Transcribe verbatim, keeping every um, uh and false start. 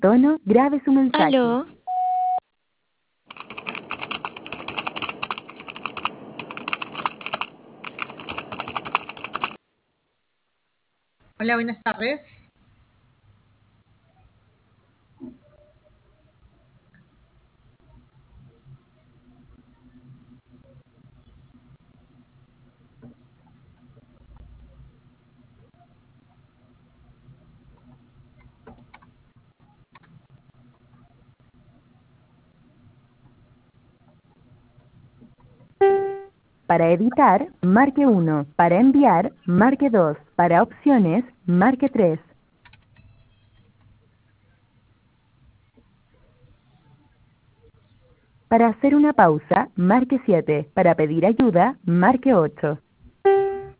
tono, grabe su mensaje. Aló. Hola, buenas tardes. Para editar, marque uno. Para enviar, marque dos. Para opciones, marque tres. Para hacer una pausa, marque siete. Para pedir ayuda, marque ocho.